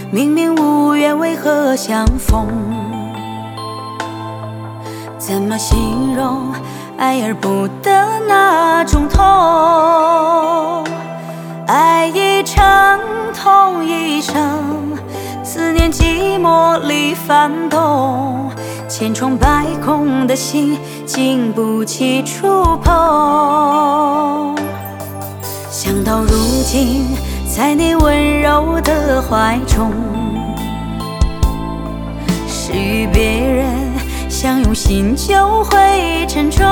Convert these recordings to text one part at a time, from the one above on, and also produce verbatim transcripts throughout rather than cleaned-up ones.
明明无缘，为何相逢？怎么形容爱而不得那种痛？爱一场，痛一生，思念寂寞里翻动，千疮百孔的心经不起触碰。想到如今，在你温柔的怀中，是与别人相拥，心就会沉重。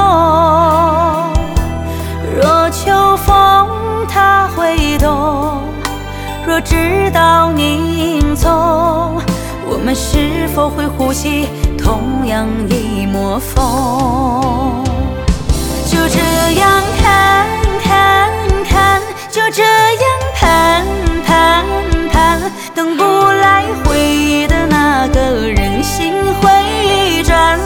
若秋风它会动，若知道你影踪，我们是否会呼吸同样一抹风？就这样看看看，就这样盼盼盼，等不来回忆的那个人，心会转。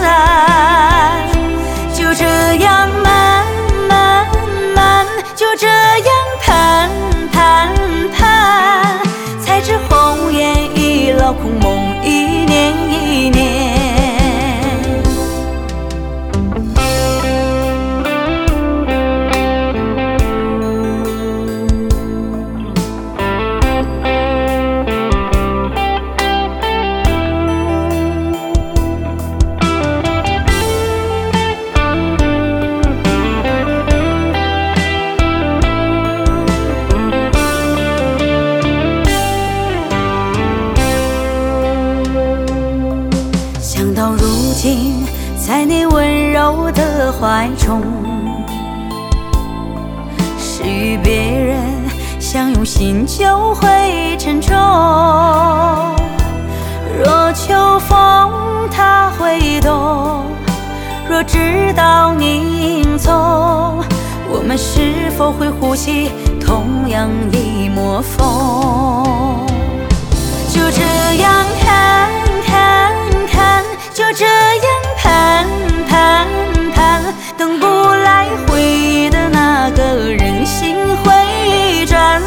就这样慢慢慢，就这样盼盼盼，才知红颜已老，空梦一年一年。想到如今，在你温柔的怀中，是与别人相拥，心就会沉重。若秋风它会动，若知道你影踪，我们是否会呼吸同样一抹风？就这样看看看，就这样盼盼盼，等不来回忆的那个人，心会转。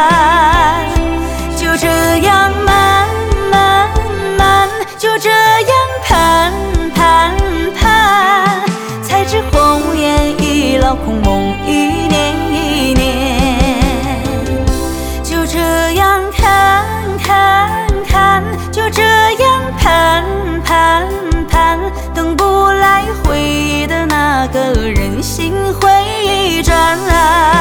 就这样慢慢慢，就这样盼盼盼，才知红颜已老，空梦一年一年。就这样看看看，就这样盼盼盼，等不来回忆的那个人，心会转。